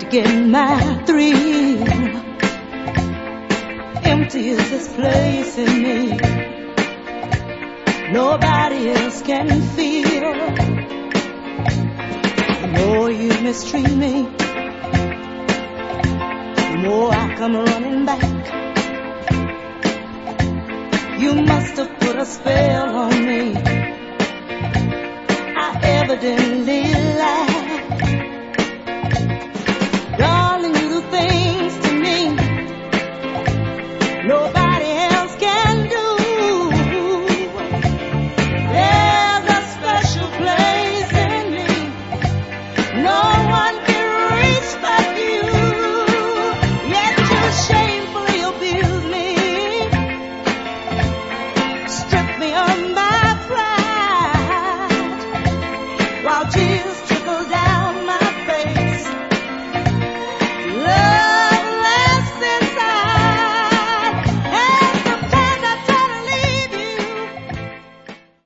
get my thrill. Empty is this place in me. Nobody else can feel. The more you mistreat me, the more I come running back. You must have put a spell on me. I evidently